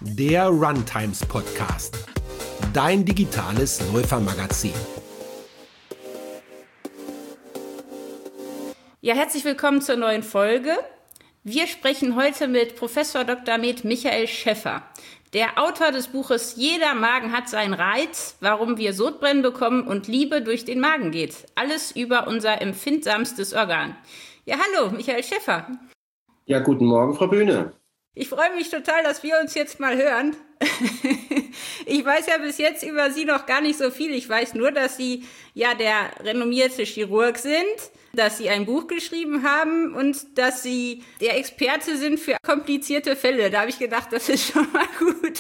der Runtimes Podcast, dein digitales Läufermagazin. Ja, herzlich willkommen zur neuen Folge. Wir sprechen heute mit Professor Dr. med. Michael Schäffer, der Autor des Buches Jeder Magen hat seinen Reiz, warum wir Sodbrennen bekommen und Liebe durch den Magen geht. Alles über unser empfindsamstes Organ. Ja, hallo, Michael Schäffer. Ja, guten Morgen, Frau Bühne. Ich freue mich total, dass wir uns jetzt mal hören. Ich weiß ja bis jetzt über Sie noch gar nicht so viel. Ich weiß nur, dass Sie ja der renommierte Chirurg sind, dass Sie ein Buch geschrieben haben und dass Sie der Experte sind für komplizierte Fälle. Da habe ich gedacht, das ist schon mal gut.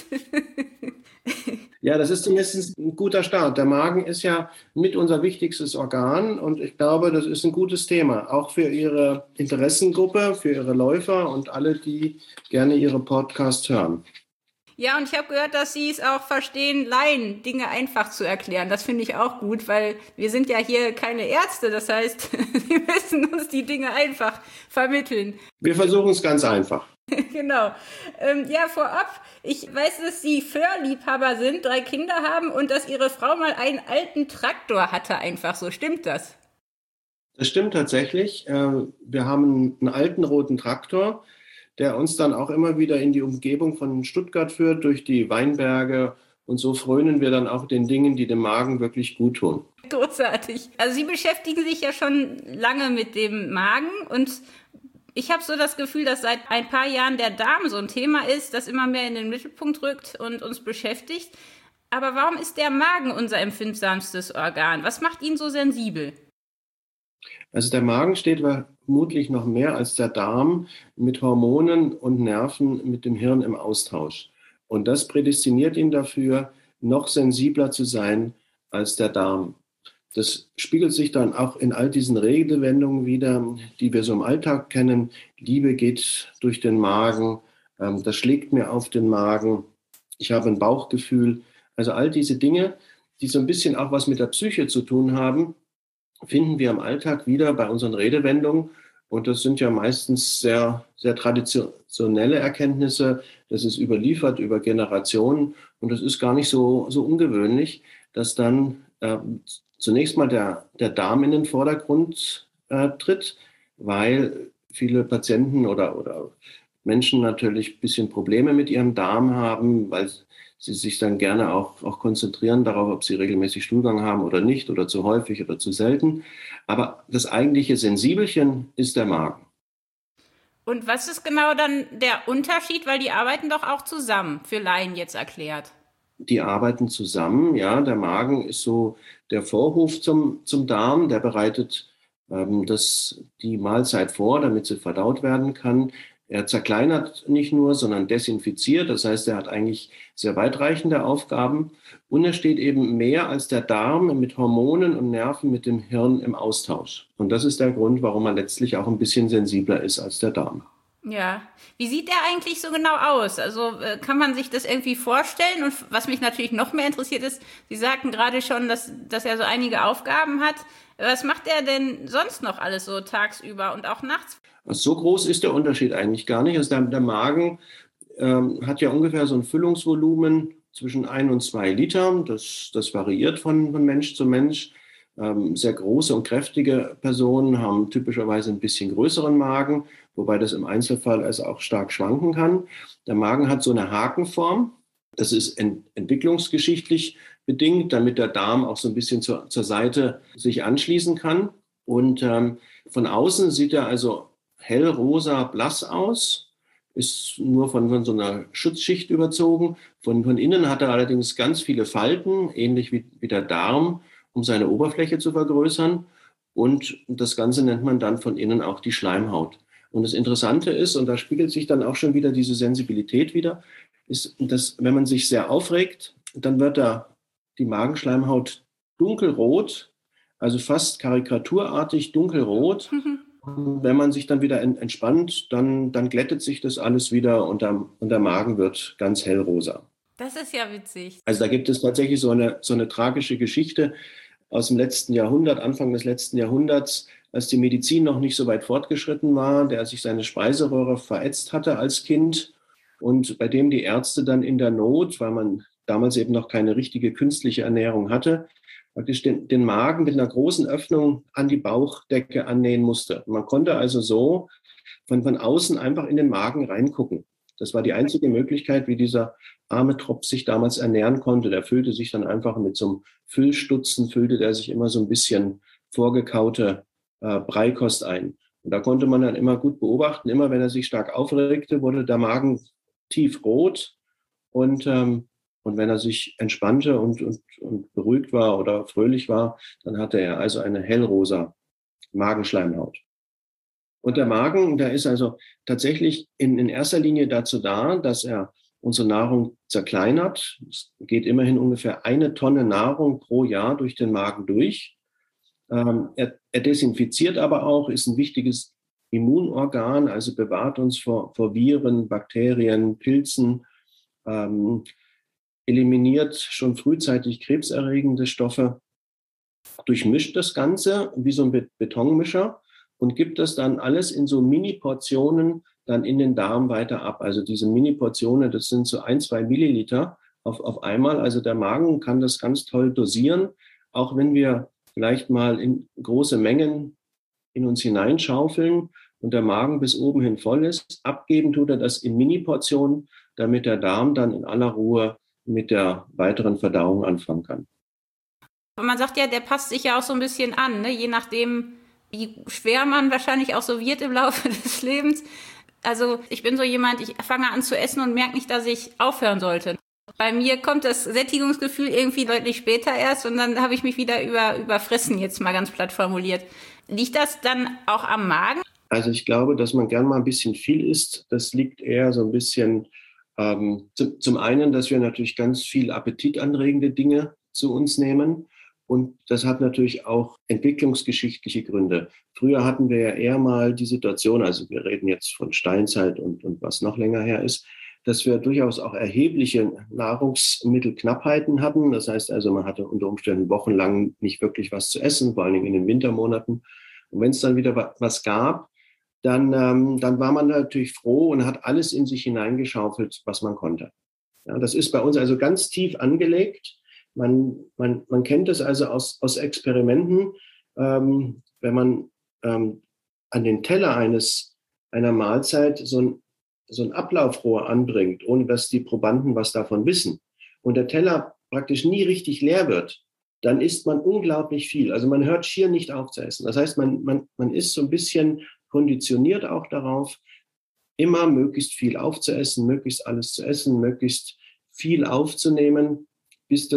Ja, das ist zumindest ein guter Start. Der Magen ist ja mit unser wichtigstes Organ und ich glaube, das ist ein gutes Thema, auch für Ihre Interessengruppe, für Ihre Läufer und alle, die gerne Ihre Podcasts hören. Ja, und ich habe gehört, dass Sie es auch verstehen, Laien Dinge einfach zu erklären. Das finde ich auch gut, weil wir sind ja hier keine Ärzte. Das heißt, Sie müssen uns die Dinge einfach vermitteln. Wir versuchen es ganz einfach. Genau. Ja, vorab, ich weiß, dass Sie Föhrliebhaber sind, 3 Kinder haben und dass Ihre Frau mal einen alten Traktor hatte einfach so. Stimmt das? Das stimmt tatsächlich. Wir haben einen alten roten Traktor, der uns dann auch immer wieder in die Umgebung von Stuttgart führt, durch die Weinberge. Und so frönen wir dann auch den Dingen, die dem Magen wirklich gut tun. Großartig. Also Sie beschäftigen sich ja schon lange mit dem Magen und ich habe so das Gefühl, dass seit ein paar Jahren der Darm so ein Thema ist, das immer mehr in den Mittelpunkt rückt und uns beschäftigt. Aber warum ist der Magen unser empfindsamstes Organ? Was macht ihn so sensibel? Also der Magen steht vermutlich noch mehr als der Darm mit Hormonen und Nerven mit dem Hirn im Austausch. Und das prädestiniert ihn dafür, noch sensibler zu sein als der Darm. Das spiegelt sich dann auch in all diesen Redewendungen wider, die wir so im Alltag kennen. Liebe geht durch den Magen, das schlägt mir auf den Magen, ich habe ein Bauchgefühl. Also all diese Dinge, die so ein bisschen auch was mit der Psyche zu tun haben, finden wir im Alltag wieder bei unseren Redewendungen. Und das sind ja meistens sehr, sehr traditionelle Erkenntnisse. Das ist überliefert über Generationen. Und das ist gar nicht so ungewöhnlich, dass dann zunächst mal der Darm in den Vordergrund tritt, weil viele Patienten oder Menschen natürlich ein bisschen Probleme mit ihrem Darm haben, weil sie sich dann gerne auch konzentrieren darauf, ob sie regelmäßig Stuhlgang haben oder nicht oder zu häufig oder zu selten. Aber das eigentliche Sensibelchen ist der Magen. Und was ist genau dann der Unterschied? Weil die arbeiten doch auch zusammen, für Laien jetzt erklärt. Die arbeiten zusammen, ja. Der Magen ist so der Vorhof zum Darm, der bereitet die Mahlzeit vor, damit sie verdaut werden kann. Er zerkleinert nicht nur, sondern desinfiziert. Das heißt, er hat eigentlich sehr weitreichende Aufgaben. Und er steht eben mehr als der Darm mit Hormonen und Nerven mit dem Hirn im Austausch. Und das ist der Grund, warum er letztlich auch ein bisschen sensibler ist als der Darm. Ja. Wie sieht der eigentlich so genau aus? Also kann man sich das irgendwie vorstellen? Und was mich natürlich noch mehr interessiert ist, Sie sagten gerade schon, dass er so einige Aufgaben hat. Was macht er denn sonst noch alles so tagsüber und auch nachts? So groß ist der Unterschied eigentlich gar nicht. Also der Magen hat ja ungefähr so ein Füllungsvolumen zwischen 1 und 2 Litern. Das variiert von Mensch zu Mensch. Sehr große und kräftige Personen haben typischerweise ein bisschen größeren Magen, wobei das im Einzelfall also auch stark schwanken kann. Der Magen hat so eine Hakenform. Das ist entwicklungsgeschichtlich bedingt, damit der Darm auch so ein bisschen zur Seite sich anschließen kann. Und von außen sieht er also hellrosa blass aus, ist nur von so einer Schutzschicht überzogen. Von innen hat er allerdings ganz viele Falten, ähnlich wie der Darm, um seine Oberfläche zu vergrößern. Und das Ganze nennt man dann von innen auch die Schleimhaut. Und das Interessante ist, und da spiegelt sich dann auch schon wieder diese Sensibilität wieder, ist, dass wenn man sich sehr aufregt, dann wird die Magenschleimhaut dunkelrot, also fast karikaturartig dunkelrot. Und wenn man sich dann wieder entspannt, dann glättet sich das alles wieder und der Magen wird ganz hellrosa. Das ist ja witzig. Also da gibt es tatsächlich so eine tragische Geschichte aus dem letzten Jahrhundert, Anfang des letzten Jahrhunderts, als die Medizin noch nicht so weit fortgeschritten war, der sich seine Speiseröhre verätzt hatte als Kind und bei dem die Ärzte dann in der Not, weil man damals eben noch keine richtige künstliche Ernährung hatte, praktisch den Magen mit einer großen Öffnung an die Bauchdecke annähen musste. Man konnte also so von außen einfach in den Magen reingucken. Das war die einzige Möglichkeit, wie dieser arme Tropf sich damals ernähren konnte. Der füllte sich dann einfach mit so einem Füllstutzen, füllte der sich immer so ein bisschen vorgekaute Breikost ein. Und da konnte man dann immer gut beobachten, immer wenn er sich stark aufregte, wurde der Magen tiefrot und wenn er sich entspannte und beruhigt war oder fröhlich war, dann hatte er also eine hellrosa Magenschleimhaut. Und der Magen, der ist also tatsächlich in erster Linie dazu da, dass er unsere Nahrung zerkleinert. Es geht immerhin ungefähr 1 Tonne Nahrung pro Jahr durch den Magen durch. Er desinfiziert aber auch, ist ein wichtiges Immunorgan, also bewahrt uns vor Viren, Bakterien, Pilzen, eliminiert schon frühzeitig krebserregende Stoffe, durchmischt das Ganze wie so ein Betonmischer und gibt das dann alles in so Mini-Portionen dann in den Darm weiter ab. Also diese Mini-Portionen, das sind so 1-2 Milliliter auf einmal. Also der Magen kann das ganz toll dosieren, auch wenn wir vielleicht mal in große Mengen in uns hineinschaufeln und der Magen bis oben hin voll ist. Abgeben tut er das in Mini-Portionen, damit der Darm dann in aller Ruhe mit der weiteren Verdauung anfangen kann. Man sagt ja, der passt sich ja auch so ein bisschen an, ne? Je nachdem, wie schwer man wahrscheinlich auch so wird im Laufe des Lebens. Also ich bin so jemand, ich fange an zu essen und merke nicht, dass ich aufhören sollte. Bei mir kommt das Sättigungsgefühl irgendwie deutlich später erst und dann habe ich mich wieder überfressen, jetzt mal ganz platt formuliert. Liegt das dann auch am Magen? Also ich glaube, dass man gern mal ein bisschen viel isst. Das liegt eher so ein bisschen zum einen, dass wir natürlich ganz viel appetitanregende Dinge zu uns nehmen. Und das hat natürlich auch entwicklungsgeschichtliche Gründe. Früher hatten wir ja eher mal die Situation, also wir reden jetzt von Steinzeit und was noch länger her ist, dass wir durchaus auch erhebliche Nahrungsmittelknappheiten hatten. Das heißt also, man hatte unter Umständen wochenlang nicht wirklich was zu essen, vor allen Dingen in den Wintermonaten. Und wenn es dann wieder was gab, dann war man natürlich froh und hat alles in sich hineingeschaufelt, was man konnte. Ja, das ist bei uns also ganz tief angelegt. Man kennt es also aus Experimenten, wenn man an den Teller einer Mahlzeit so ein Ablaufrohr anbringt, ohne dass die Probanden was davon wissen, und der Teller praktisch nie richtig leer wird, dann isst man unglaublich viel. Also man hört schier nicht auf zu essen. Das heißt, man ist so ein bisschen konditioniert auch darauf, immer möglichst viel aufzuessen, möglichst alles zu essen, möglichst viel aufzunehmen, bis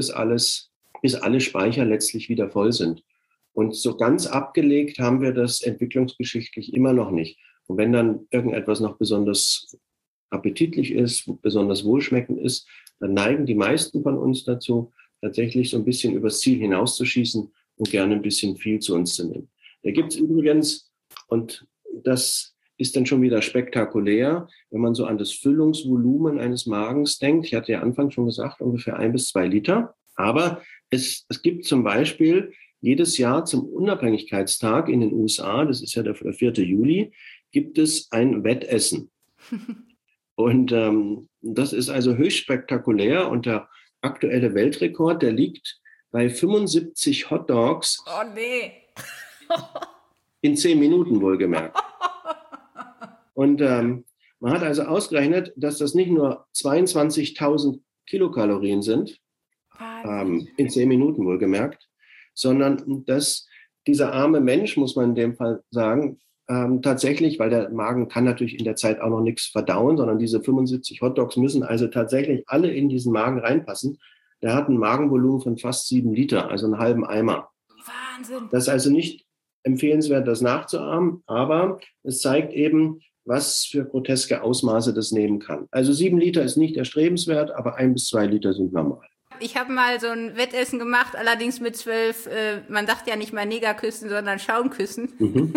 alle Speicher letztlich wieder voll sind. Und so ganz abgelegt haben wir das entwicklungsgeschichtlich immer noch nicht. Und wenn dann irgendetwas noch besonders appetitlich ist, besonders wohlschmeckend ist, dann neigen die meisten von uns dazu, tatsächlich so ein bisschen übers Ziel hinauszuschießen und gerne ein bisschen viel zu uns zu nehmen. Da gibt es übrigens, und das ist dann schon wieder spektakulär, wenn man so an das Füllungsvolumen eines Magens denkt. Ich hatte ja anfangs schon gesagt, ungefähr 1 bis 2 Liter. Aber es gibt zum Beispiel jedes Jahr zum Unabhängigkeitstag in den USA, das ist ja der 4. Juli, gibt es ein Wettessen. Und das ist also höchst spektakulär. Und der aktuelle Weltrekord, der liegt bei 75 Hotdogs. Oh nee. In 10 Minuten wohlgemerkt. Und man hat also ausgerechnet, dass das nicht nur 22.000 Kilokalorien sind, in 10 Minuten wohlgemerkt, sondern dass dieser arme Mensch, muss man in dem Fall sagen, tatsächlich, weil der Magen kann natürlich in der Zeit auch noch nichts verdauen, sondern diese 75 Hotdogs müssen also tatsächlich alle in diesen Magen reinpassen. Der hat ein Magenvolumen von fast 7 Liter, also einen halben Eimer. Wahnsinn. Das ist also nicht empfehlenswert, das nachzuahmen, aber es zeigt eben, was für groteske Ausmaße das nehmen kann. Also 7 Liter ist nicht erstrebenswert, aber 1 bis 2 Liter sind normal. Ich habe mal so ein Wettessen gemacht, allerdings mit 12, man sagt ja nicht mal Negerküssen, sondern Schaumküssen. Mhm.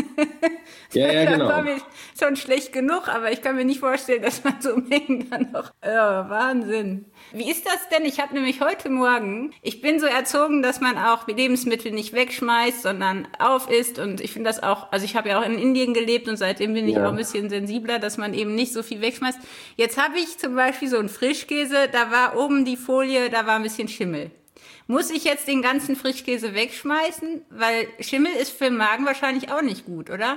Ja, Das genau. war mir schon schlecht genug, aber ich kann mir nicht vorstellen, dass man so Mengen dann noch... Ja, Wahnsinn. Wie ist das denn? Ich habe nämlich heute Morgen, ich bin so erzogen, dass man auch Lebensmittel nicht wegschmeißt, sondern aufisst. Und ich finde das auch, also ich habe ja auch in Indien gelebt und seitdem bin ich auch ein bisschen sensibler, dass man eben nicht so viel wegschmeißt. Jetzt habe ich zum Beispiel so einen Frischkäse, da war oben die Folie, da war ein bisschen Schimmel. Muss ich jetzt den ganzen Frischkäse wegschmeißen? Weil Schimmel ist für den Magen wahrscheinlich auch nicht gut, oder?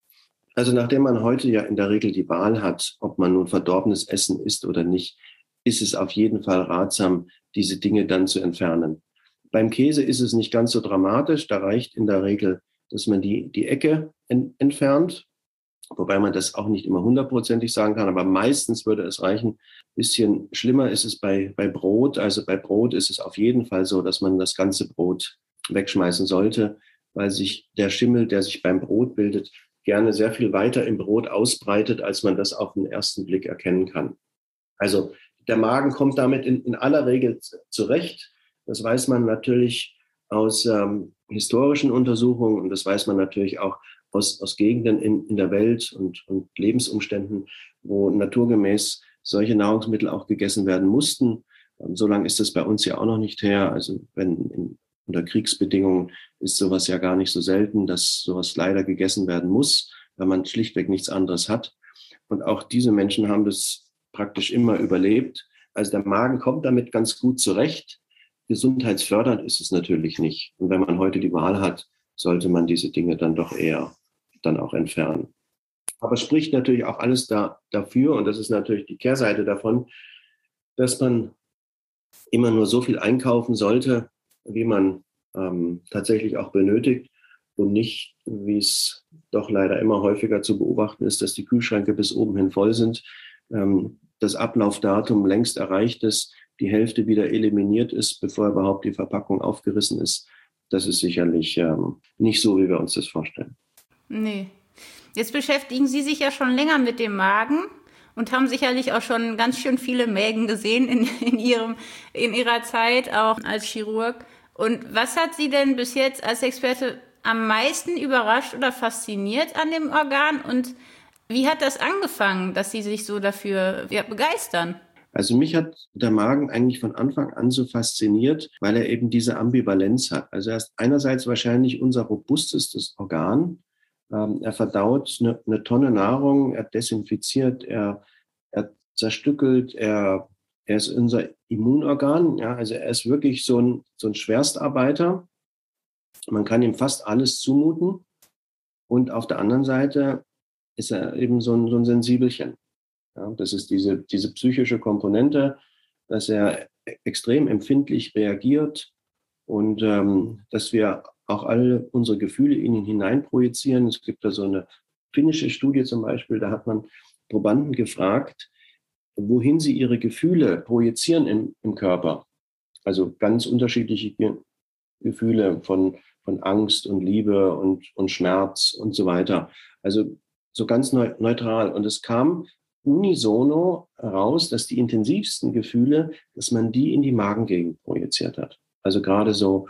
Also nachdem man heute ja in der Regel die Wahl hat, ob man nun verdorbenes Essen isst oder nicht, ist es auf jeden Fall ratsam, diese Dinge dann zu entfernen. Beim Käse ist es nicht ganz so dramatisch. Da reicht in der Regel, dass man die Ecke entfernt, wobei man das auch nicht immer hundertprozentig sagen kann, aber meistens würde es reichen. Bisschen schlimmer ist es bei Brot. Also bei Brot ist es auf jeden Fall so, dass man das ganze Brot wegschmeißen sollte, weil sich der Schimmel, der sich beim Brot bildet, gerne sehr viel weiter im Brot ausbreitet, als man das auf den ersten Blick erkennen kann. Also der Magen kommt damit in aller Regel zurecht. Das weiß man natürlich aus historischen Untersuchungen und das weiß man natürlich auch aus Gegenden in der Welt und Lebensumständen, wo naturgemäß solche Nahrungsmittel auch gegessen werden mussten. So lange ist das bei uns ja auch noch nicht her. Also unter Kriegsbedingungen ist sowas ja gar nicht so selten, dass sowas leider gegessen werden muss, weil man schlichtweg nichts anderes hat. Und auch diese Menschen haben das praktisch immer überlebt. Also der Magen kommt damit ganz gut zurecht. Gesundheitsfördernd ist es natürlich nicht. Und wenn man heute die Wahl hat, sollte man diese Dinge dann doch eher dann auch entfernen. Aber es spricht natürlich auch alles dafür, und das ist natürlich die Kehrseite davon, dass man immer nur so viel einkaufen sollte, wie man tatsächlich auch benötigt und nicht, wie es doch leider immer häufiger zu beobachten ist, dass die Kühlschränke bis oben hin voll sind, das Ablaufdatum längst erreicht ist, die Hälfte wieder eliminiert ist, bevor überhaupt die Verpackung aufgerissen ist. Das ist sicherlich nicht so, wie wir uns das vorstellen. Nee. Jetzt beschäftigen Sie sich ja schon länger mit dem Magen und haben sicherlich auch schon ganz schön viele Mägen gesehen in Ihrer Zeit, auch als Chirurg. Und was hat Sie denn bis jetzt als Experte am meisten überrascht oder fasziniert an dem Organ? Und wie hat das angefangen, dass Sie sich so dafür begeistern? Also mich hat der Magen eigentlich von Anfang an so fasziniert, weil er eben diese Ambivalenz hat. Also er ist einerseits wahrscheinlich unser robustestes Organ. Er verdaut eine Tonne Nahrung, er desinfiziert, er zerstückelt, er ist unser Immunorgan. Ja, also er ist wirklich so ein Schwerstarbeiter. Man kann ihm fast alles zumuten. Und auf der anderen Seite ist er eben so ein Sensibelchen. Ja, das ist diese psychische Komponente, dass er extrem empfindlich reagiert und dass wir auch alle unsere Gefühle in ihn hineinprojizieren. Es gibt da so eine finnische Studie zum Beispiel, da hat man Probanden gefragt, wohin sie ihre Gefühle projizieren im Körper. Also ganz unterschiedliche Gefühle von Angst und Liebe und Schmerz und so weiter. Also so ganz neutral. Und es kam unisono heraus, dass die intensivsten Gefühle, dass man die in die Magengegend projiziert hat. Also gerade so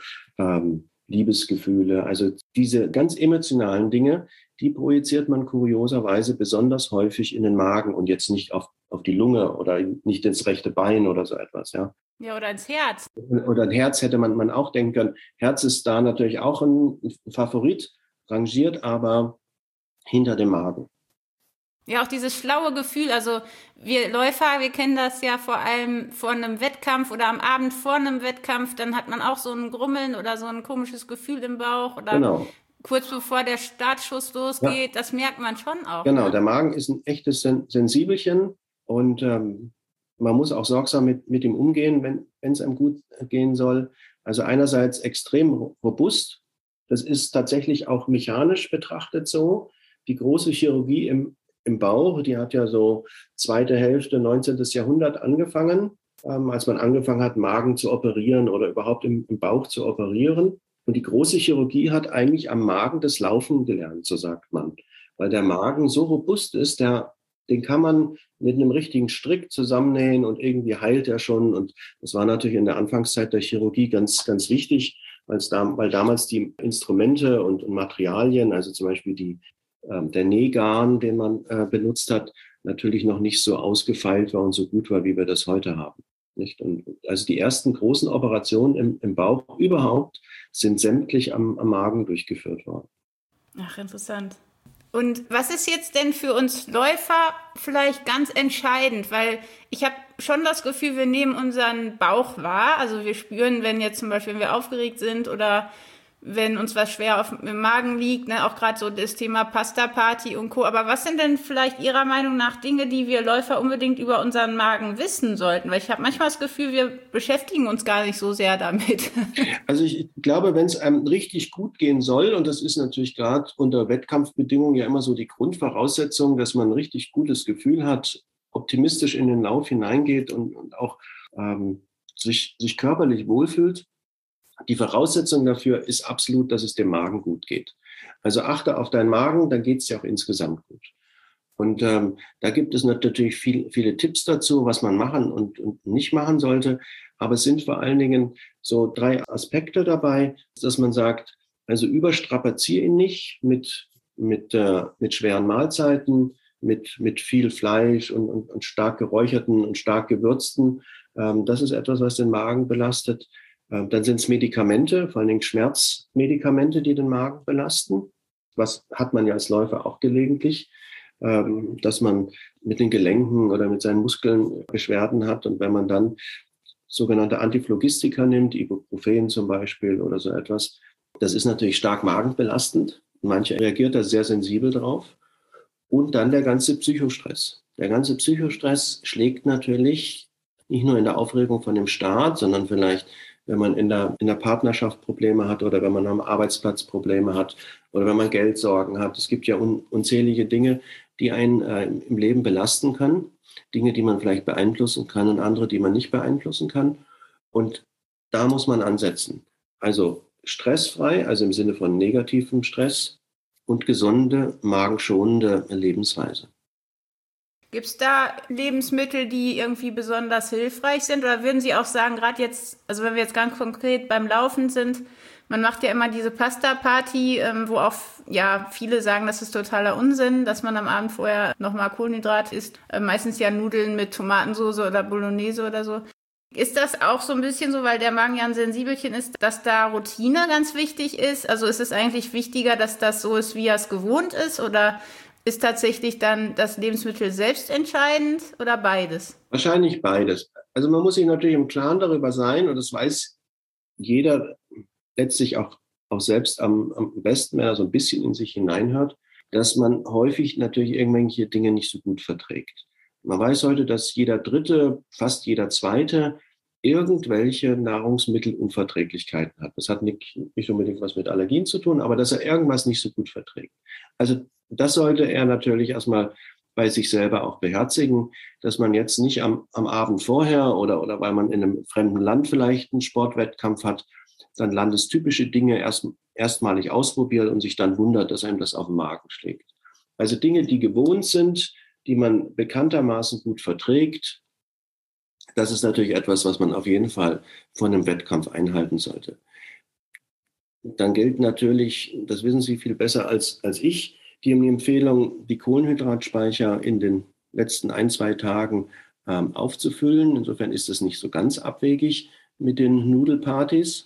Liebesgefühle, also diese ganz emotionalen Dinge, die projiziert man kurioserweise besonders häufig in den Magen und jetzt nicht auf die Lunge oder nicht ins rechte Bein oder so etwas, ja. Ja, oder ins Herz. Oder ein Herz hätte man auch denken können. Herz ist da natürlich auch ein Favorit, rangiert aber hinter dem Magen. Ja, auch dieses schlaue Gefühl, also wir Läufer, wir kennen das ja vor allem vor einem Wettkampf oder am Abend vor einem Wettkampf, dann hat man auch so ein Grummeln oder so ein komisches Gefühl im Bauch oder genau. Kurz bevor der Startschuss losgeht, das merkt man schon auch. Genau, ne? Der Magen ist ein echtes Sensibelchen und man muss auch sorgsam mit ihm umgehen, wenn es einem gut gehen soll. Also einerseits extrem robust, das ist tatsächlich auch mechanisch betrachtet so. Die große Chirurgie im Bauch, die hat ja so zweite Hälfte 19. Jahrhundert angefangen, als man angefangen hat, Magen zu operieren oder überhaupt im Bauch zu operieren. Und die große Chirurgie hat eigentlich am Magen das Laufen gelernt, so sagt man. Weil der Magen so robust ist, der den kann man mit einem richtigen Strick zusammennähen und irgendwie heilt er schon. Und das war natürlich in der Anfangszeit der Chirurgie ganz, ganz wichtig, weil damals die Instrumente und Materialien, also zum Beispiel der Nähgarn, den man benutzt hat, natürlich noch nicht so ausgefeilt war und so gut war, wie wir das heute haben. Nicht? Und also die ersten großen Operationen im Bauch überhaupt sind sämtlich am Magen durchgeführt worden. Ach, interessant. Und was ist jetzt denn für uns Läufer vielleicht ganz entscheidend? Weil ich habe schon das Gefühl, wir nehmen unseren Bauch wahr. Also wir spüren, wenn jetzt zum Beispiel, wenn wir aufgeregt sind oder wenn uns was schwer im Magen liegt, ne? Auch gerade so das Thema Pasta-Party und Co. Aber was sind denn vielleicht Ihrer Meinung nach Dinge, die wir Läufer unbedingt über unseren Magen wissen sollten? Weil ich habe manchmal das Gefühl, wir beschäftigen uns gar nicht so sehr damit. Also ich glaube, wenn es einem richtig gut gehen soll, und das ist natürlich gerade unter Wettkampfbedingungen ja immer so die Grundvoraussetzung, dass man ein richtig gutes Gefühl hat, optimistisch in den Lauf hineingeht und auch sich körperlich wohlfühlt. Die Voraussetzung dafür ist absolut, dass es dem Magen gut geht. Also achte auf deinen Magen, dann geht es dir auch insgesamt gut. Und da gibt es natürlich viele Tipps dazu, was man machen und nicht machen sollte. Aber es sind vor allen Dingen so 3 Aspekte dabei, dass man sagt, also überstrapazier ihn nicht mit schweren Mahlzeiten, mit viel Fleisch und stark geräucherten und stark gewürzten. Das ist etwas, was den Magen belastet. Dann sind es Medikamente, vor allen Dingen Schmerzmedikamente, die den Magen belasten. Was hat man ja als Läufer auch gelegentlich, dass man mit den Gelenken oder mit seinen Muskeln Beschwerden hat. Und wenn man dann sogenannte Antiphlogistika nimmt, Ibuprofen zum Beispiel oder so etwas, das ist natürlich stark magenbelastend. Manche reagiert da sehr sensibel drauf. Und dann der ganze Psychostress. Der ganze Psychostress schlägt natürlich nicht nur in der Aufregung von dem Start, sondern vielleicht, wenn man in der Partnerschaft Probleme hat oder wenn man am Arbeitsplatz Probleme hat oder wenn man Geldsorgen hat. Es gibt ja unzählige Dinge, die einen im Leben belasten können. Dinge, die man vielleicht beeinflussen kann und andere, die man nicht beeinflussen kann. Und da muss man ansetzen. Also stressfrei, also im Sinne von negativem Stress und gesunde, magenschonende Lebensweise. Gibt es da Lebensmittel, die irgendwie besonders hilfreich sind? Oder würden Sie auch sagen, gerade jetzt, also wenn wir jetzt ganz konkret beim Laufen sind, man macht ja immer diese Pasta-Party, wo auch viele sagen, das ist totaler Unsinn, dass man am Abend vorher nochmal Kohlenhydrat isst. Meistens ja Nudeln mit Tomatensauce oder Bolognese oder so. Ist das auch so ein bisschen so, weil der Magen ja ein Sensibelchen ist, dass da Routine ganz wichtig ist? Also ist es eigentlich wichtiger, dass das so ist, wie er es gewohnt ist? Oder ist tatsächlich dann das Lebensmittel selbst entscheidend oder beides? Wahrscheinlich beides. Also man muss sich natürlich im Klaren darüber sein, und das weiß jeder letztlich auch selbst am besten, wenn er so ein bisschen in sich hineinhört, dass man häufig natürlich irgendwelche Dinge nicht so gut verträgt. Man weiß heute, dass jeder Dritte, fast jeder Zweite irgendwelche Nahrungsmittelunverträglichkeiten hat. Das hat nicht unbedingt was mit Allergien zu tun, aber dass er irgendwas nicht so gut verträgt. Also das sollte er natürlich erstmal bei sich selber auch beherzigen, dass man jetzt nicht am Abend vorher oder weil man in einem fremden Land vielleicht einen Sportwettkampf hat, dann landestypische Dinge erstmalig ausprobiert und sich dann wundert, dass einem das auf den Magen schlägt. Also Dinge, die gewohnt sind, die man bekanntermaßen gut verträgt, das ist natürlich etwas, was man auf jeden Fall vor einem Wettkampf einhalten sollte. Dann gilt natürlich, das wissen Sie viel besser als ich, die Empfehlung, die Kohlenhydratspeicher in den letzten 1-2 Tagen aufzufüllen. Insofern ist es nicht so ganz abwegig mit den Nudelpartys.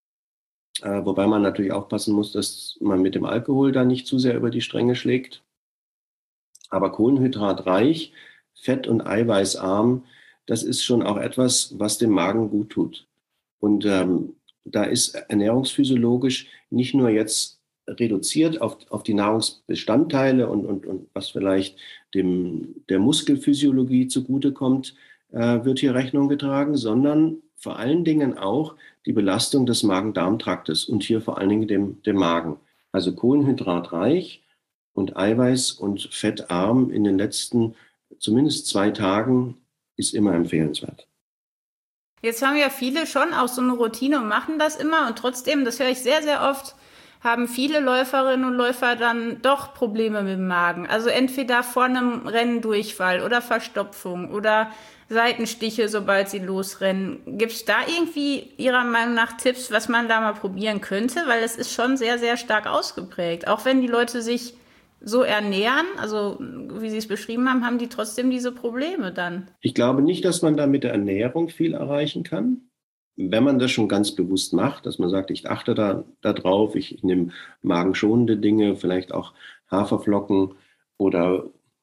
Wobei man natürlich aufpassen muss, dass man mit dem Alkohol da nicht zu sehr über die Stränge schlägt. Aber kohlenhydratreich, fett- und eiweißarm, das ist schon auch etwas, was dem Magen gut tut. Und da ist ernährungsphysiologisch nicht nur jetzt reduziert auf die Nahrungsbestandteile und was vielleicht der Muskelphysiologie zugutekommt, wird hier Rechnung getragen, sondern vor allen Dingen auch die Belastung des Magen-Darm-Traktes und hier vor allen Dingen dem Magen. Also kohlenhydratreich und eiweiß- und fettarm in den letzten zumindest 2 Tagen ist immer empfehlenswert. Jetzt haben ja viele schon auch so eine Routine und machen das immer und trotzdem, das höre ich sehr, sehr oft, haben viele Läuferinnen und Läufer dann doch Probleme mit dem Magen. Also entweder vor einem Rennen Durchfall oder Verstopfung oder Seitenstiche, sobald sie losrennen. Gibt es da irgendwie Ihrer Meinung nach Tipps, was man da mal probieren könnte? Weil es ist schon sehr, sehr stark ausgeprägt. Auch wenn die Leute sich so ernähren, also wie Sie es beschrieben haben, haben die trotzdem diese Probleme dann. Ich glaube nicht, dass man da mit der Ernährung viel erreichen kann. Wenn man das schon ganz bewusst macht, dass man sagt, ich achte da drauf, ich nehme magenschonende Dinge, vielleicht auch Haferflocken oder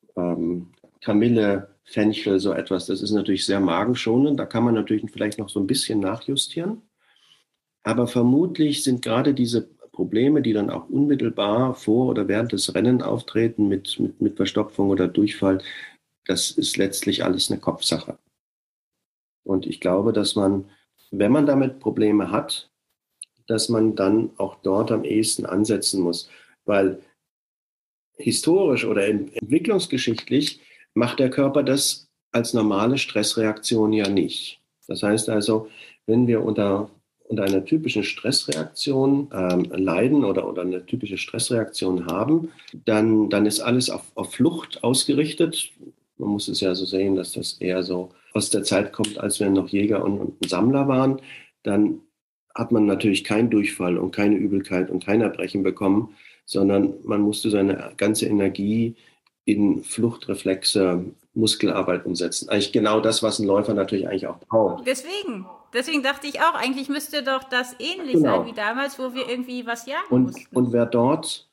Kamille, Fenchel, so etwas, das ist natürlich sehr magenschonend. Da kann man natürlich vielleicht noch so ein bisschen nachjustieren. Aber vermutlich sind gerade diese Probleme, die dann auch unmittelbar vor oder während des Rennens auftreten mit Verstopfung oder Durchfall, das ist letztlich alles eine Kopfsache. Und ich glaube, dass man, wenn man damit Probleme hat, dass man dann auch dort am ehesten ansetzen muss. Weil historisch oder entwicklungsgeschichtlich macht der Körper das als normale Stressreaktion ja nicht. Das heißt also, wenn wir unter einer typischen Stressreaktion leiden oder eine typische Stressreaktion haben, dann ist alles auf Flucht ausgerichtet. Man muss es ja so sehen, dass das eher so aus der Zeit kommt, als wir noch Jäger und Sammler waren. Dann hat man natürlich keinen Durchfall und keine Übelkeit und kein Erbrechen bekommen, sondern man musste seine ganze Energie in Fluchtreflexe, Muskelarbeit umsetzen. Eigentlich genau das, was ein Läufer natürlich eigentlich auch braucht. Deswegen dachte ich auch, eigentlich müsste doch das ähnlich sein wie damals, wo wir irgendwie was jagen mussten. Und wer dort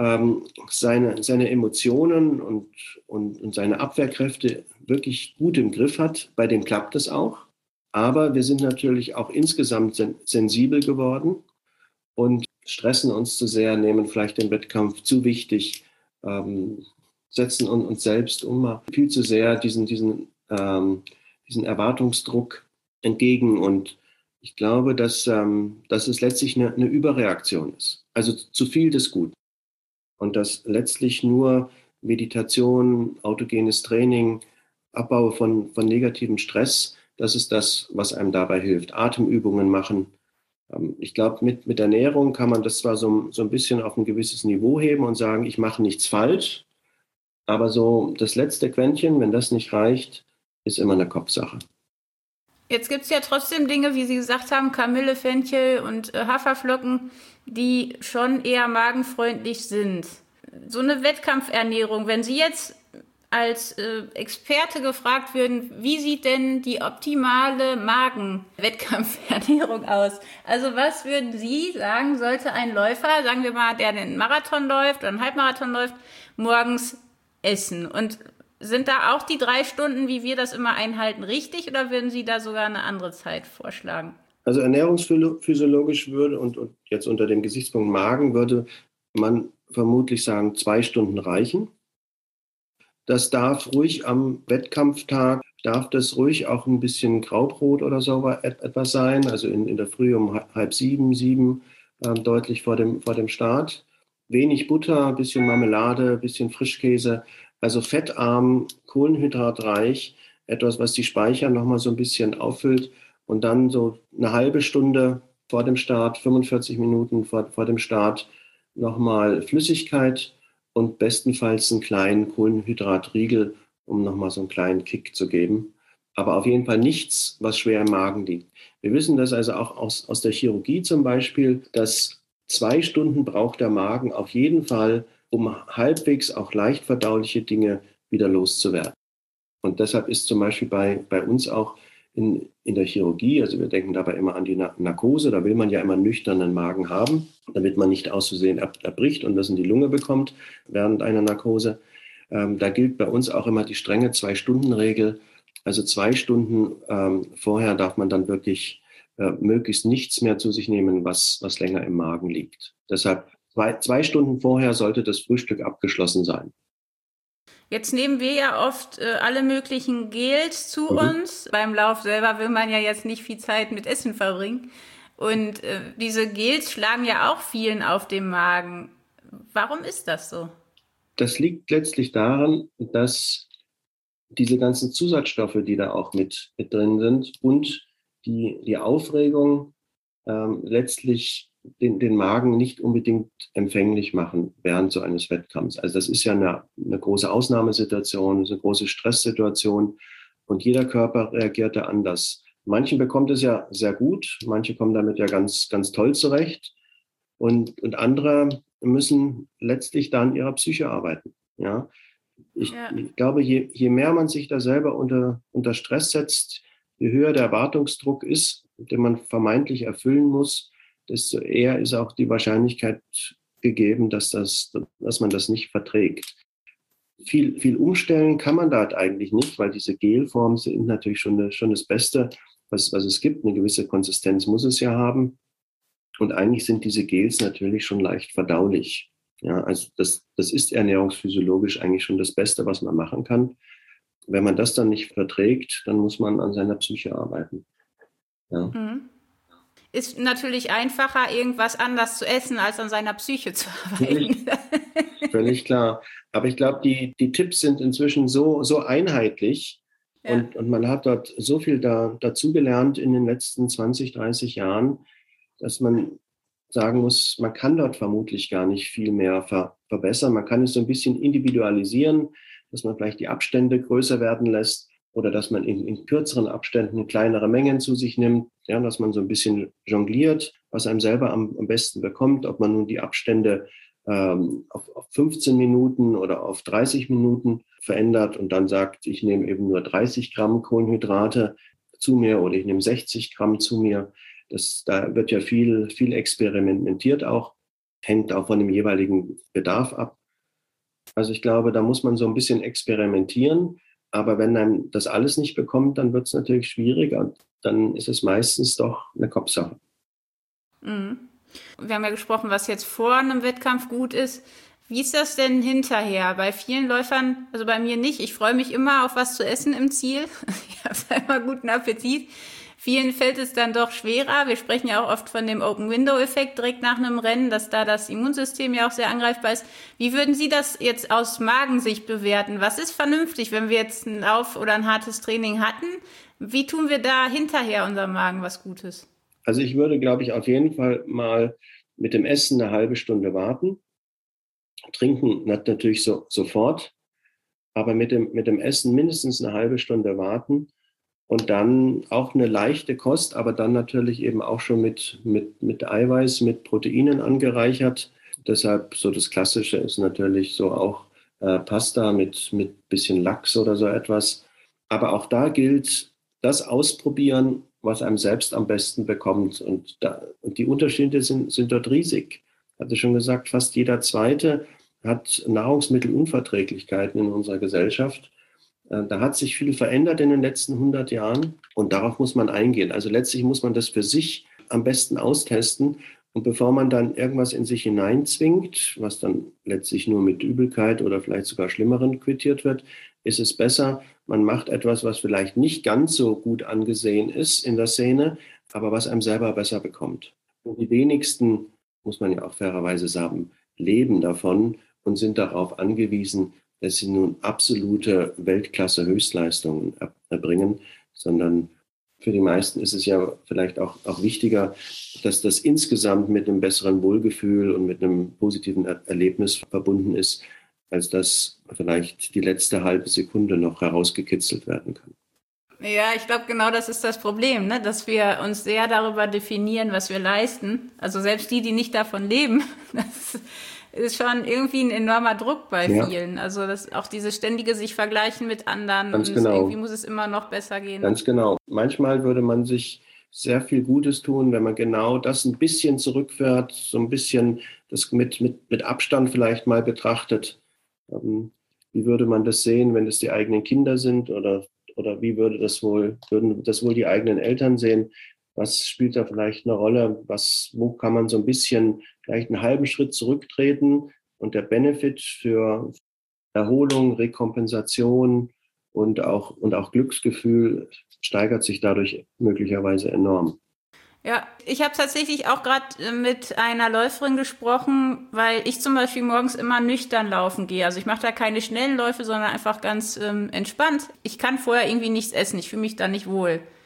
seine Emotionen und seine Abwehrkräfte wirklich gut im Griff hat, bei dem klappt es auch. Aber wir sind natürlich auch insgesamt sensibel geworden und stressen uns zu sehr, nehmen vielleicht den Wettkampf zu wichtig, setzen uns selbst viel zu sehr diesen Erwartungsdruck entgegen. Und ich glaube, dass es letztlich eine Überreaktion ist. Also zu viel des Guten. Und dass letztlich nur Meditation, autogenes Training, Abbau von negativem Stress, das ist das, was einem dabei hilft. Atemübungen machen. Ich glaube, mit Ernährung kann man das zwar so ein bisschen auf ein gewisses Niveau heben und sagen, ich mache nichts falsch, aber so das letzte Quäntchen, wenn das nicht reicht, ist immer eine Kopfsache. Jetzt gibt es ja trotzdem Dinge, wie Sie gesagt haben, Kamille, Fenchel und Haferflocken, die schon eher magenfreundlich sind. So eine Wettkampfernährung, wenn Sie jetzt als Experte gefragt würden, wie sieht denn die optimale Magen-Wettkampfernährung aus? Also was würden Sie sagen, sollte ein Läufer, sagen wir mal, der einen Marathon läuft oder einen Halbmarathon läuft, morgens essen? Und sind da auch die 3 Stunden, wie wir das immer einhalten, richtig oder würden Sie da sogar eine andere Zeit vorschlagen? Also ernährungsphysiologisch würde und jetzt unter dem Gesichtspunkt Magen würde man vermutlich sagen, 2 Stunden reichen. Das darf ruhig am Wettkampftag, darf das ruhig auch ein bisschen Graubrot oder so etwas sein, also in der Früh um 6:30, deutlich vor dem Start. Wenig Butter, ein bisschen Marmelade, ein bisschen Frischkäse, also fettarm, kohlenhydratreich, etwas, was die Speicher nochmal so ein bisschen auffüllt und dann so eine halbe Stunde vor dem Start, 45 Minuten vor dem Start nochmal Flüssigkeit und bestenfalls einen kleinen Kohlenhydratriegel, um nochmal so einen kleinen Kick zu geben. Aber auf jeden Fall nichts, was schwer im Magen liegt. Wir wissen das also auch aus der Chirurgie zum Beispiel, dass 2 Stunden braucht der Magen auf jeden Fall, um halbwegs auch leicht verdauliche Dinge wieder loszuwerden. Und deshalb ist zum Beispiel bei uns auch in der Chirurgie, also wir denken dabei immer an die Narkose, da will man ja immer einen nüchternen Magen haben, damit man nicht aus Versehen erbricht und das in die Lunge bekommt während einer Narkose. Da gilt bei uns auch immer die strenge 2-Stunden-Regel. Also 2 Stunden vorher darf man dann wirklich möglichst nichts mehr zu sich nehmen, was länger im Magen liegt. Deshalb 2 Stunden vorher sollte das Frühstück abgeschlossen sein. Jetzt nehmen wir ja oft alle möglichen Gels zu uns. Beim Lauf selber will man ja jetzt nicht viel Zeit mit Essen verbringen. Und diese Gels schlagen ja auch vielen auf den Magen. Warum ist das so? Das liegt letztlich daran, dass diese ganzen Zusatzstoffe, die da auch mit drin sind und die Aufregung letztlich den Magen nicht unbedingt empfänglich machen während so eines Wettkampfs. Also das ist ja eine große Ausnahmesituation, eine große Stresssituation und jeder Körper reagiert da anders. Manchen bekommt es ja sehr gut, manche kommen damit ja ganz, ganz toll zurecht und andere müssen letztlich da an ihrer Psyche arbeiten. Ja? Ich glaube, je mehr man sich da selber unter Stress setzt, je höher der Erwartungsdruck ist, den man vermeintlich erfüllen muss, desto eher ist auch die Wahrscheinlichkeit gegeben, dass man das nicht verträgt. Viel umstellen kann man da eigentlich nicht, weil diese Gelformen sind natürlich schon das Beste, was es gibt. Eine gewisse Konsistenz muss es ja haben. Und eigentlich sind diese Gels natürlich schon leicht verdaulich. Ja, also das ist ernährungsphysiologisch eigentlich schon das Beste, was man machen kann. Wenn man das dann nicht verträgt, dann muss man an seiner Psyche arbeiten. Ja. Ist natürlich einfacher, irgendwas anders zu essen, als an seiner Psyche zu arbeiten. Völlig klar. Aber ich glaube, die Tipps sind inzwischen so einheitlich und man hat dort so viel dazugelernt in den letzten 20, 30 Jahren, dass man sagen muss, man kann dort vermutlich gar nicht viel mehr verbessern. Man kann es so ein bisschen individualisieren, dass man vielleicht die Abstände größer werden lässt oder dass man in kürzeren Abständen kleinere Mengen zu sich nimmt, ja, dass man so ein bisschen jongliert, was einem selber am besten bekommt, ob man nun die Abstände auf 15 Minuten oder auf 30 Minuten verändert und dann sagt, ich nehme eben nur 30 Gramm Kohlenhydrate zu mir oder ich nehme 60 Gramm zu mir. Da wird ja viel experimentiert auch, hängt auch von dem jeweiligen Bedarf ab. Also ich glaube, da muss man so ein bisschen experimentieren. Aber wenn einem das alles nicht bekommt, dann wird es natürlich schwieriger. Und dann ist es meistens doch eine Kopfsache. Wir haben ja gesprochen, was jetzt vor einem Wettkampf gut ist. Wie ist das denn hinterher? Bei vielen Läufern, also bei mir nicht. Ich freue mich immer auf was zu essen im Ziel. Ich habe immer guten Appetit. Vielen fällt es dann doch schwerer. Wir sprechen ja auch oft von dem Open-Window-Effekt direkt nach einem Rennen, dass da das Immunsystem ja auch sehr angreifbar ist. Wie würden Sie das jetzt aus Magensicht bewerten? Was ist vernünftig, wenn wir jetzt einen Lauf oder ein hartes Training hatten? Wie tun wir da hinterher unserem Magen was Gutes? Also ich würde, glaube ich, auf jeden Fall mal mit dem Essen eine halbe Stunde warten. Trinken natürlich sofort, aber mit dem Essen mindestens eine halbe Stunde warten. Und dann auch eine leichte Kost, aber dann natürlich eben auch schon mit Eiweiß, mit Proteinen angereichert. Deshalb so das Klassische ist natürlich so auch Pasta mit bisschen Lachs oder so etwas. Aber auch da gilt, das ausprobieren, was einem selbst am besten bekommt. Und die Unterschiede sind dort riesig. Ich hatte schon gesagt, fast jeder Zweite hat Nahrungsmittelunverträglichkeiten in unserer Gesellschaft. Da hat sich viel verändert in den letzten 100 Jahren und darauf muss man eingehen. Also letztlich muss man das für sich am besten austesten und bevor man dann irgendwas in sich hineinzwingt, was dann letztlich nur mit Übelkeit oder vielleicht sogar Schlimmeren quittiert wird, ist es besser, man macht etwas, was vielleicht nicht ganz so gut angesehen ist in der Szene, aber was einem selber besser bekommt. Und die wenigsten, muss man ja auch fairerweise sagen, leben davon und sind darauf angewiesen, dass sie nun absolute Weltklasse-Höchstleistungen erbringen, sondern für die meisten ist es ja vielleicht auch wichtiger, dass das insgesamt mit einem besseren Wohlgefühl und mit einem positiven Erlebnis verbunden ist, als dass vielleicht die letzte halbe Sekunde noch herausgekitzelt werden kann. Ja, ich glaube, genau das ist das Problem, ne? Dass wir uns sehr darüber definieren, was wir leisten. Also selbst die nicht davon leben, das ist schon irgendwie ein enormer Druck bei vielen. Also auch dieses ständige sich vergleichen mit anderen. Ganz und genau. Irgendwie muss es immer noch besser gehen. Ganz genau. Manchmal würde man sich sehr viel Gutes tun, wenn man genau das ein bisschen zurückfährt, so ein bisschen das mit Abstand vielleicht mal betrachtet. Wie würde man das sehen, wenn es die eigenen Kinder sind oder wie würden das wohl die eigenen Eltern sehen? Was spielt da vielleicht eine Rolle? Wo kann man so ein bisschen vielleicht einen halben Schritt zurücktreten und der Benefit für Erholung, Rekompensation und auch Glücksgefühl steigert sich dadurch möglicherweise enorm. Ja, ich habe tatsächlich auch gerade mit einer Läuferin gesprochen, weil ich zum Beispiel morgens immer nüchtern laufen gehe. Also ich mache da keine schnellen Läufe, sondern einfach ganz entspannt. Ich kann vorher irgendwie nichts essen, ich fühle mich da nicht wohl.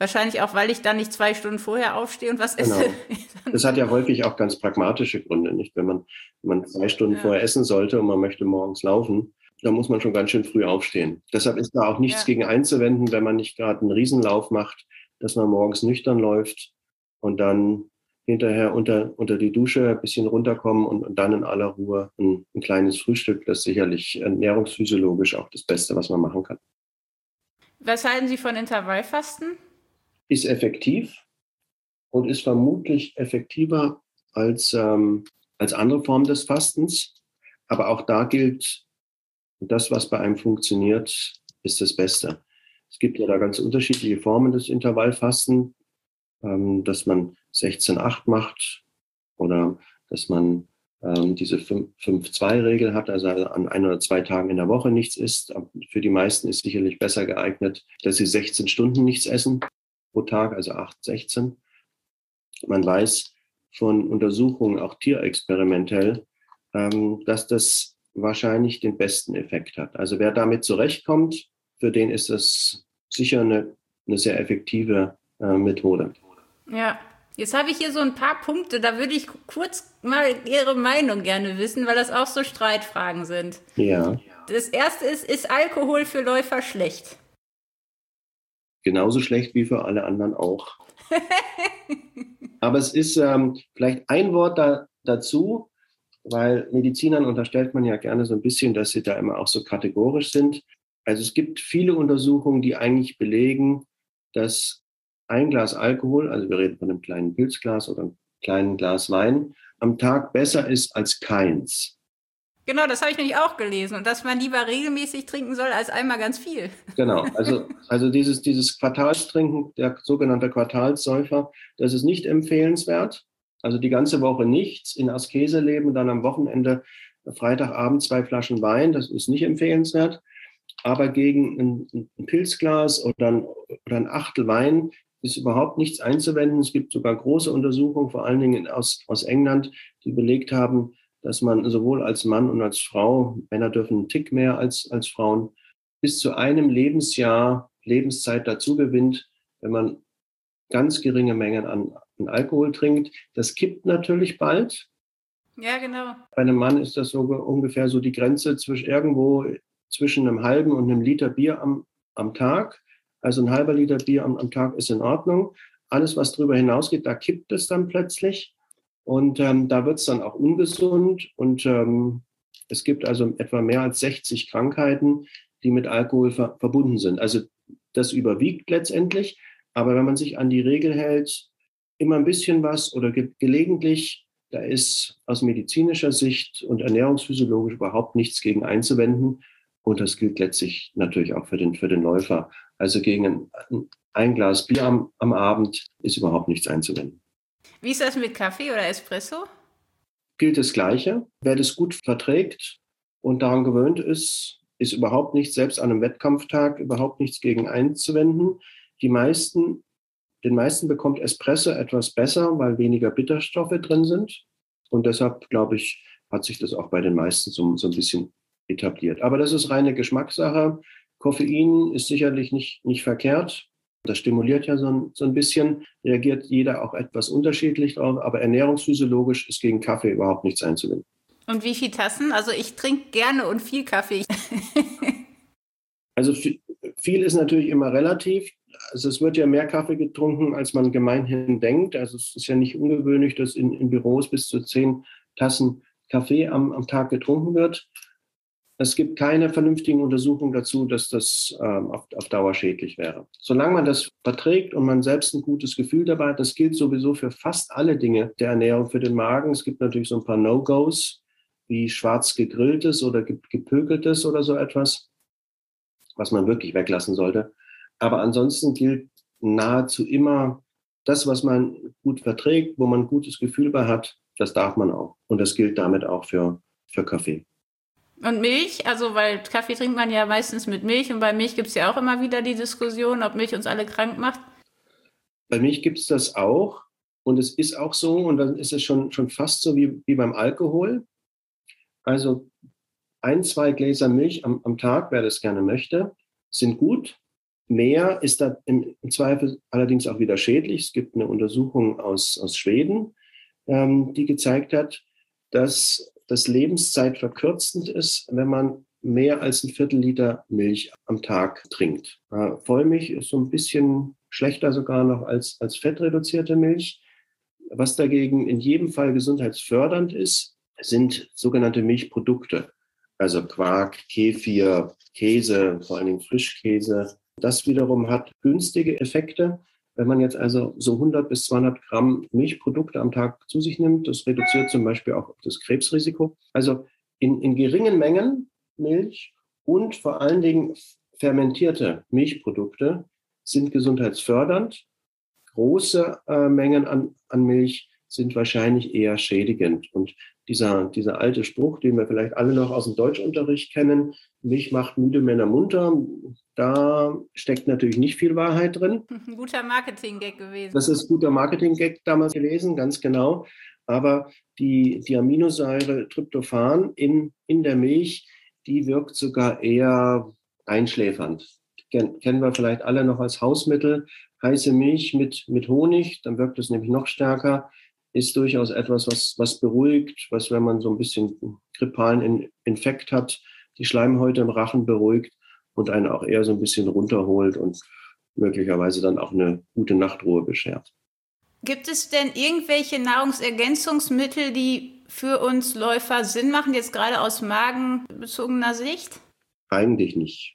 Wahrscheinlich auch, weil ich dann nicht 2 Stunden vorher aufstehe und was esse. Genau. Das hat ja häufig auch ganz pragmatische Gründe, nicht? Wenn man 2 Stunden vorher essen sollte und man möchte morgens laufen, dann muss man schon ganz schön früh aufstehen. Deshalb ist da auch nichts gegen einzuwenden, wenn man nicht gerade einen Riesenlauf macht, dass man morgens nüchtern läuft und dann hinterher unter die Dusche ein bisschen runterkommen und dann in aller Ruhe ein kleines Frühstück. Das ist sicherlich ernährungsphysiologisch auch das Beste, was man machen kann. Was halten Sie von Intervallfasten? Ist effektiv und ist vermutlich effektiver als andere Formen des Fastens. Aber auch da gilt, das, was bei einem funktioniert, ist das Beste. Es gibt ja da ganz unterschiedliche Formen des Intervallfasten, dass man 16-8 macht oder dass man diese 5-2-Regel hat, also an 1 oder 2 Tagen in der Woche nichts isst. Für die meisten ist sicherlich besser geeignet, dass sie 16 Stunden nichts essen pro Tag, also 8, 16. Man weiß von Untersuchungen, auch tierexperimentell, dass das wahrscheinlich den besten Effekt hat. Also wer damit zurechtkommt, für den ist das sicher eine sehr effektive Methode. Ja, jetzt habe ich hier so ein paar Punkte, da würde ich kurz mal Ihre Meinung gerne wissen, weil das auch so Streitfragen sind. Ja. Das erste ist Alkohol für Läufer schlecht? Genauso schlecht wie für alle anderen auch. Aber es ist vielleicht ein Wort dazu, weil Medizinern unterstellt man ja gerne so ein bisschen, dass sie da immer auch so kategorisch sind. Also es gibt viele Untersuchungen, die eigentlich belegen, dass ein Glas Alkohol, also wir reden von einem kleinen Pilzglas oder einem kleinen Glas Wein, am Tag besser ist als keins. Genau, das habe ich nämlich auch gelesen. Und dass man lieber regelmäßig trinken soll, als einmal ganz viel. Genau, also dieses Quartalstrinken, der sogenannte Quartalssäufer, das ist nicht empfehlenswert. Also die ganze Woche nichts, in Askese leben, dann am Wochenende Freitagabend 2 Flaschen Wein, das ist nicht empfehlenswert. Aber gegen ein Pilzglas oder ein Achtel Wein ist überhaupt nichts einzuwenden. Es gibt sogar große Untersuchungen, vor allen Dingen aus England, die belegt haben, dass man sowohl als Mann und als Frau, Männer dürfen einen Tick mehr als Frauen, bis zu einem Lebensjahr Lebenszeit dazu gewinnt, wenn man ganz geringe Mengen an Alkohol trinkt. Das kippt natürlich bald. Ja, genau. Bei einem Mann ist das so ungefähr so die Grenze zwischen einem halben und einem Liter Bier am Tag. Also ein halber Liter Bier am Tag ist in Ordnung. Alles, was darüber hinausgeht, da kippt es dann plötzlich. Und da wird es dann auch ungesund. Und es gibt also etwa mehr als 60 Krankheiten, die mit Alkohol verbunden sind. Also das überwiegt letztendlich. Aber wenn man sich an die Regel hält, immer ein bisschen was oder gelegentlich, da ist aus medizinischer Sicht und ernährungsphysiologisch überhaupt nichts gegen einzuwenden. Und das gilt letztlich natürlich auch für den Läufer. Also gegen ein Glas Bier am Abend ist überhaupt nichts einzuwenden. Wie ist das mit Kaffee oder Espresso? Gilt das Gleiche. Wer das gut verträgt und daran gewöhnt ist, ist überhaupt nichts, selbst an einem Wettkampftag, überhaupt nichts gegen einzuwenden. Den meisten bekommt Espresso etwas besser, weil weniger Bitterstoffe drin sind. Und deshalb, glaube ich, hat sich das auch bei den meisten so ein bisschen etabliert. Aber das ist reine Geschmackssache. Koffein ist sicherlich nicht verkehrt. Das stimuliert ja so ein bisschen, reagiert jeder auch etwas unterschiedlich drauf. Aber ernährungsphysiologisch ist gegen Kaffee überhaupt nichts einzuwenden. Und wie viele Tassen? Also ich trinke gerne und viel Kaffee. Also viel ist natürlich immer relativ. Also es wird ja mehr Kaffee getrunken, als man gemeinhin denkt. Also es ist ja nicht ungewöhnlich, dass in Büros bis zu 10 Tassen Kaffee am Tag getrunken wird. Es gibt keine vernünftigen Untersuchungen dazu, dass das auf Dauer schädlich wäre. Solange man das verträgt und man selbst ein gutes Gefühl dabei hat, das gilt sowieso für fast alle Dinge der Ernährung für den Magen. Es gibt natürlich so ein paar No-Gos, wie schwarz gegrilltes oder gepökeltes oder so etwas, was man wirklich weglassen sollte. Aber ansonsten gilt nahezu immer das, was man gut verträgt, wo man ein gutes Gefühl bei hat, das darf man auch. Und das gilt damit auch für Kaffee. Und Milch, also weil Kaffee trinkt man ja meistens mit Milch und bei Milch gibt es ja auch immer wieder die Diskussion, ob Milch uns alle krank macht. Bei Milch gibt es das auch und es ist auch so und dann ist es schon fast so wie beim Alkohol. Also 1, 2 Gläser Milch am Tag, wer das gerne möchte, sind gut. Mehr ist da im Zweifel allerdings auch wieder schädlich. Es gibt eine Untersuchung aus Schweden, die gezeigt hat, dass das Lebenszeit verkürzend ist, wenn man mehr als ein Viertel-Liter Milch am Tag trinkt. Vollmilch ist so ein bisschen schlechter sogar noch als fettreduzierte Milch. Was dagegen in jedem Fall gesundheitsfördernd ist, sind sogenannte Milchprodukte. Also Quark, Kefir, Käse, vor allen Dingen Frischkäse. Das wiederum hat günstige Effekte. Wenn man jetzt also so 100 bis 200 Gramm Milchprodukte am Tag zu sich nimmt, das reduziert zum Beispiel auch das Krebsrisiko. Also in geringen Mengen Milch und vor allen Dingen fermentierte Milchprodukte sind gesundheitsfördernd. Große Mengen an Milch sind wahrscheinlich eher schädigend. Und dieser alte Spruch, den wir vielleicht alle noch aus dem Deutschunterricht kennen, Milch macht müde Männer munter, da steckt natürlich nicht viel Wahrheit drin. Ein guter Marketing-Gag gewesen. Das ist ein guter Marketing-Gag damals gewesen, ganz genau. Aber die Aminosäure Tryptophan in der Milch, die wirkt sogar eher einschläfernd. Kennen wir vielleicht alle noch als Hausmittel. Heiße Milch mit Honig, dann wirkt es nämlich noch stärker. Ist durchaus etwas, was beruhigt, was, wenn man so ein bisschen grippalen Infekt hat, die Schleimhäute im Rachen beruhigt und einen auch eher so ein bisschen runterholt und möglicherweise dann auch eine gute Nachtruhe beschert. Gibt es denn irgendwelche Nahrungsergänzungsmittel, die für uns Läufer Sinn machen, jetzt gerade aus magenbezogener Sicht? Eigentlich nicht.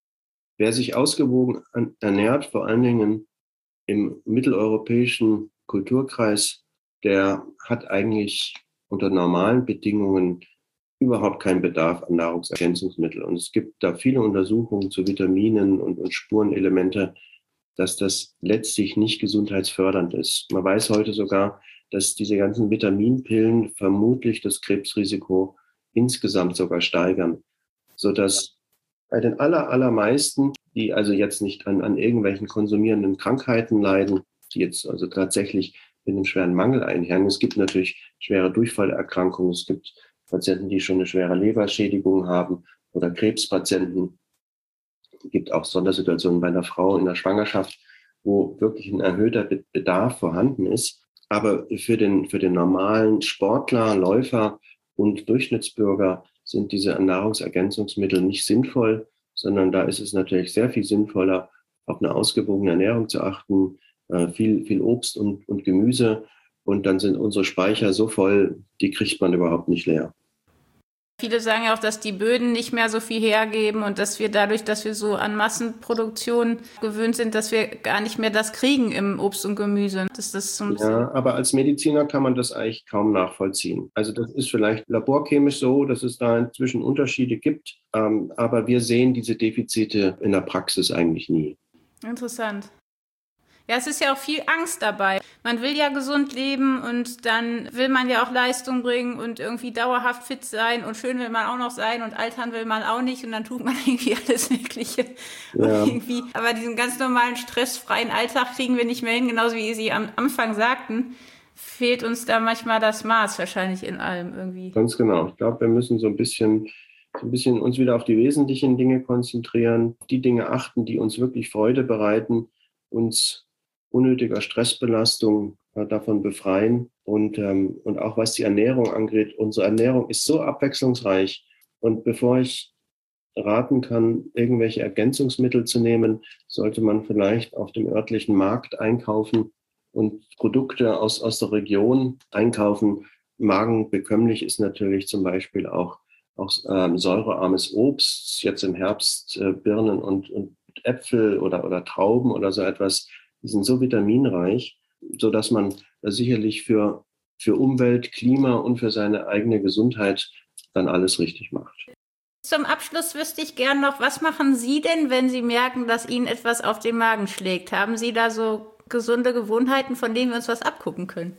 Wer sich ausgewogen ernährt, vor allen Dingen im mitteleuropäischen Kulturkreis, der hat eigentlich unter normalen Bedingungen überhaupt keinen Bedarf an Nahrungsergänzungsmitteln. Und es gibt da viele Untersuchungen zu Vitaminen und Spurenelemente, dass das letztlich nicht gesundheitsfördernd ist. Man weiß heute sogar, dass diese ganzen Vitaminpillen vermutlich das Krebsrisiko insgesamt sogar steigern, sodass bei den allermeisten, die also jetzt nicht an irgendwelchen konsumierenden Krankheiten leiden, die jetzt also tatsächlich mit einem schweren Mangel einhergehen. Es gibt natürlich schwere Durchfallerkrankungen, es gibt Patienten, die schon eine schwere Leberschädigung haben oder Krebspatienten. Es gibt auch Sondersituationen bei einer Frau in der Schwangerschaft, wo wirklich ein erhöhter Bedarf vorhanden ist. Aber für den normalen Sportler, Läufer und Durchschnittsbürger sind diese Nahrungsergänzungsmittel nicht sinnvoll, sondern da ist es natürlich sehr viel sinnvoller, auf eine ausgewogene Ernährung zu achten, viel Obst und Gemüse. Und dann sind unsere Speicher so voll, die kriegt man überhaupt nicht leer. Viele sagen ja auch, dass die Böden nicht mehr so viel hergeben und dass wir dadurch, dass wir so an Massenproduktion gewöhnt sind, dass wir gar nicht mehr das kriegen im Obst und Gemüse. Das so ein ja, aber als Mediziner kann man das eigentlich kaum nachvollziehen. Also das ist vielleicht laborchemisch so, dass es da inzwischen Unterschiede gibt, aber wir sehen diese Defizite in der Praxis eigentlich nie. Interessant. Ja, es ist ja auch viel Angst dabei. Man will ja gesund leben und dann will man ja auch Leistung bringen und irgendwie dauerhaft fit sein und schön will man auch noch sein und altern will man auch nicht und dann tut man irgendwie alles Mögliche. Ja. Aber diesen ganz normalen, stressfreien Alltag kriegen wir nicht mehr hin, genauso wie Sie am Anfang sagten. Fehlt uns da manchmal das Maß wahrscheinlich in allem irgendwie. Ganz genau. Ich glaube, wir müssen so ein bisschen uns wieder auf die wesentlichen Dinge konzentrieren, die Dinge achten, die uns wirklich Freude bereiten, uns unnötiger Stressbelastung davon befreien und auch was die Ernährung angeht. Unsere Ernährung ist so abwechslungsreich und bevor ich raten kann, irgendwelche Ergänzungsmittel zu nehmen, sollte man vielleicht auf dem örtlichen Markt einkaufen und Produkte aus der Region einkaufen. Magenbekömmlich ist natürlich zum Beispiel auch säurearmes Obst, jetzt im Herbst Birnen und Äpfel oder Trauben oder so etwas. Die sind so vitaminreich, sodass man sicherlich für Umwelt, Klima und für seine eigene Gesundheit dann alles richtig macht. Zum Abschluss wüsste ich gern noch, was machen Sie denn, wenn Sie merken, dass Ihnen etwas auf den Magen schlägt? Haben Sie da so gesunde Gewohnheiten, von denen wir uns was abgucken können?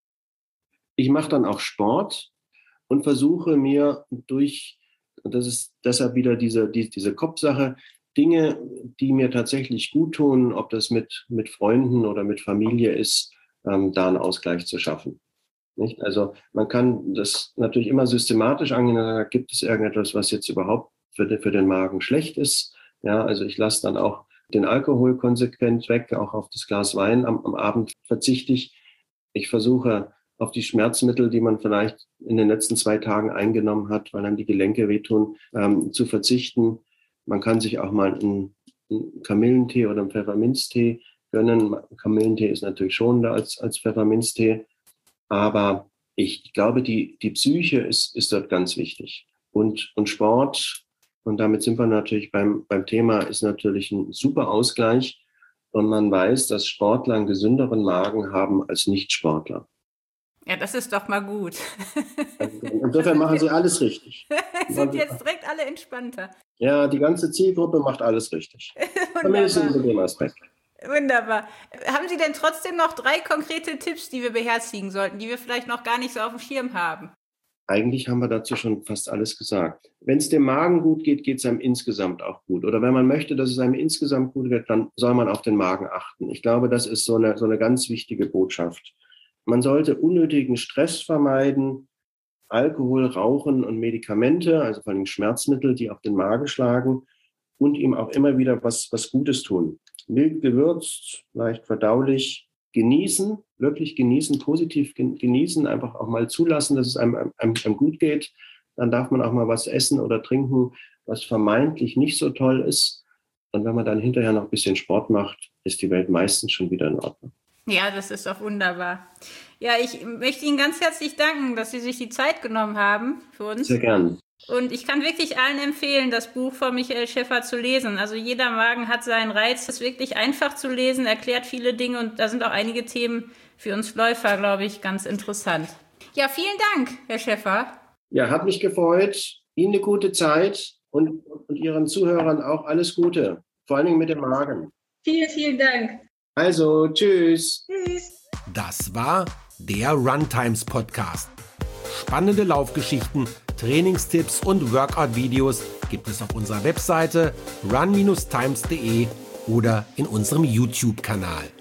Ich mache dann auch Sport und versuche mir das ist deshalb wieder diese Kopfsache, Dinge, die mir tatsächlich gut tun, ob das mit Freunden oder mit Familie ist, da einen Ausgleich zu schaffen. Nicht? Also man kann das natürlich immer systematisch angehen, da gibt es irgendetwas, was jetzt überhaupt für den Magen schlecht ist. Ja, also ich lasse dann auch Den Alkohol konsequent weg, auch auf das Glas Wein am Abend verzichte ich. Ich versuche auf die Schmerzmittel, die man vielleicht in den letzten 2 Tagen eingenommen hat, weil einem die Gelenke wehtun, zu verzichten. Man kann sich auch mal einen Kamillentee oder einen Pfefferminztee gönnen. Kamillentee ist natürlich schonender als Pfefferminztee. Aber ich glaube, die Psyche ist dort ganz wichtig. Und Sport, und damit sind wir natürlich beim Thema, ist natürlich ein super Ausgleich. Und man weiß, dass Sportler einen gesünderen Magen haben als Nichtsportler. Ja, das ist doch mal gut. Insofern machen sie alles richtig. Sind jetzt direkt alle entspannter. Ja, die ganze Zielgruppe macht alles richtig. Zumindest unter dem Aspekt. Wunderbar. Haben Sie denn trotzdem noch 3 konkrete Tipps, die wir beherzigen sollten, die wir vielleicht noch gar nicht so auf dem Schirm haben? Eigentlich haben wir dazu schon fast alles gesagt. Wenn es dem Magen gut geht, geht es einem insgesamt auch gut. Oder wenn man möchte, dass es einem insgesamt gut geht, dann soll man auf den Magen achten. Ich glaube, das ist so eine ganz wichtige Botschaft. Man sollte unnötigen Stress vermeiden, Alkohol, Rauchen und Medikamente, also vor allem Schmerzmittel, die auf den Magen schlagen, und ihm auch immer wieder was Gutes tun. Mild gewürzt, leicht verdaulich, genießen, wirklich genießen, positiv genießen, einfach auch mal zulassen, dass es einem gut geht. Dann darf man auch mal was essen oder trinken, was vermeintlich nicht so toll ist. Und wenn man dann hinterher noch ein bisschen Sport macht, ist die Welt meistens schon wieder in Ordnung. Ja, das ist doch wunderbar. Ja, ich möchte Ihnen ganz herzlich danken, dass Sie sich die Zeit genommen haben für uns. Sehr gern. Und ich kann wirklich allen empfehlen, das Buch von Michael Schäffer zu lesen. Also jeder Magen hat seinen Reiz. Es ist wirklich einfach zu lesen, erklärt viele Dinge und da sind auch einige Themen für uns Läufer, glaube ich, ganz interessant. Ja, vielen Dank, Herr Schäffer. Ja, hat mich gefreut. Ihnen eine gute Zeit und Ihren Zuhörern auch alles Gute. Vor allen Dingen mit dem Magen. Vielen, vielen Dank. Also, tschüss. Tschüss. Das war der Runtimes Podcast. Spannende Laufgeschichten, Trainingstipps und Workout-Videos gibt es auf unserer Webseite run-times.de oder in unserem YouTube-Kanal.